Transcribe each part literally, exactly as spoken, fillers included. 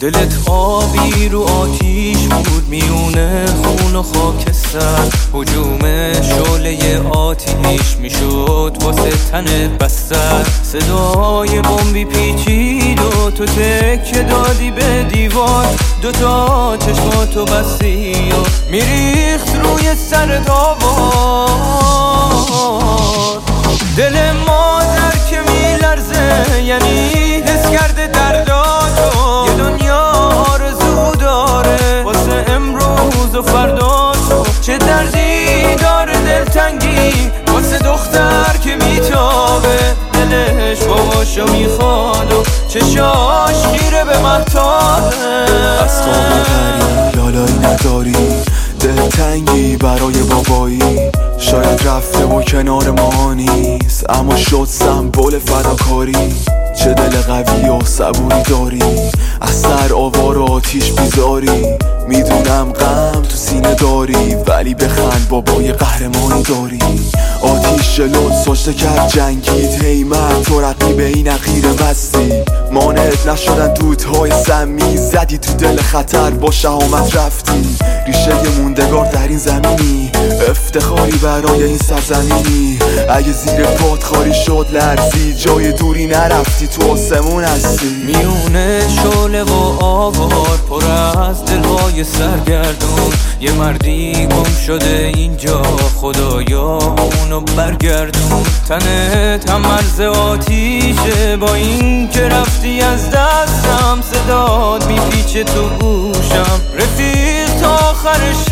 دلت آبی رو آتیش بود میونه خون و خاکستر، هجوم شعله آتیش میشد واسه تنت بستر. صدای بمبی پیچید و تو تکه دادی به دیوار، دوتا چشماتو بستی و میریخت روی سرت آوار. دل مادر که میلرزه یعنی حس کرده درداتو، یه دنیا آرزو داره واسه امروز و فرداتو. چه دردی داره دلتنگی واسه دختر که میتابه، دلش باباشو میخواد و چشاش خیره به مهتابه. از خواب پری لالایی نداری، دلتنگی برای بابایی، شاید رفته و کنار ما نیست اما شد سمبل فداکاری. چه دل قوی و صبوری داری، از سر آوار و آتیش بیزاری. میدونم غم تو سینه داری ولی بخند بابای قهرمانی داری. آتیش جلوت سجده کرد جنگید، هی مرد تو رقیب این اخیر مستی. مانعت نشدن دودهای سمی، زدی تو دل خطر با شهامت رفتی. ریشه موندگار در این زمینی، افتخاری برای این سرزمینی. اگه زیر پات خالی شد لرزی، جای دوری نرفتی تو آسمون هستی. میونه شعله و آوار پر از دلهای سرگردون، یه مردی گم شده اینجا خدایا اونو برگردون. تنت هم مرز آتیشه با این که رفتی از دستم، صداد میپیچه تو گوشم رفیق تا آخرش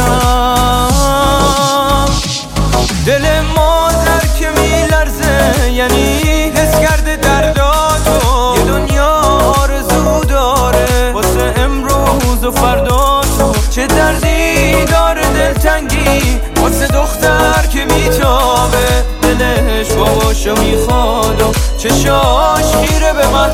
هستم. دل مادر که میلرزه یعنی حس کرده درداتو، یه دنیا آرزو داره واسه امروز و فرداتو. چه دردی داره دلتنگی واسه دختر که میتابه، دلش باباشو میخواد و چشاش خیره به من